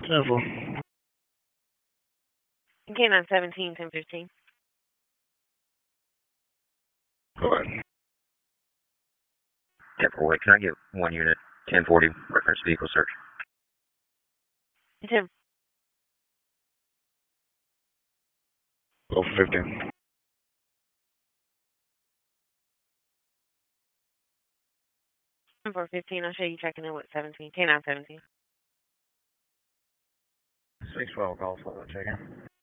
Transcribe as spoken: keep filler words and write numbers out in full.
ten four. K nine seventeen, ten fifteen. Go ahead. ten four, can I get one unit, ten forty, reference vehicle search? Tim. Go for fifteen. ten four fifteen, I'll show you checking in with seventeen. K nine seventeen. six twelve, call for the check-in.